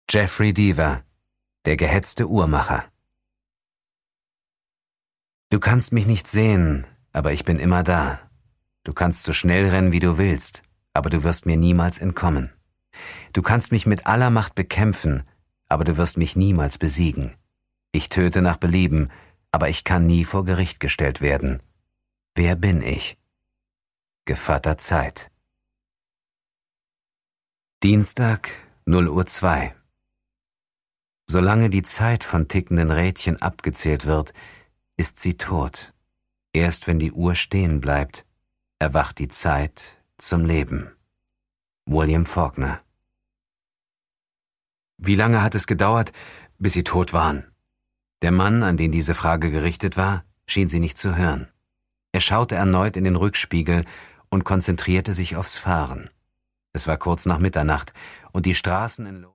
Jeffrey Deaver, der gehetzte Uhrmacher. Du kannst mich nicht sehen, aber ich bin immer da. Du kannst so schnell rennen, wie du willst, aber du wirst mir niemals entkommen. Du kannst mich mit aller Macht bekämpfen, aber du wirst mich niemals besiegen. Ich töte nach Belieben, aber ich kann nie vor Gericht gestellt werden. Wer bin ich? Gevatter Zeit. Dienstag, 0:02 Uhr. Solange die Zeit von tickenden Rädchen abgezählt wird, ist sie tot. Erst wenn die Uhr stehen bleibt, erwacht die Zeit zum Leben. William Faulkner. Wie lange hat es gedauert, bis Sie tot waren? Der Mann, an den diese Frage gerichtet war, schien sie nicht zu hören. Er schaute erneut in den Rückspiegel und konzentrierte sich aufs Fahren. Es war kurz nach Mitternacht und die Straßen in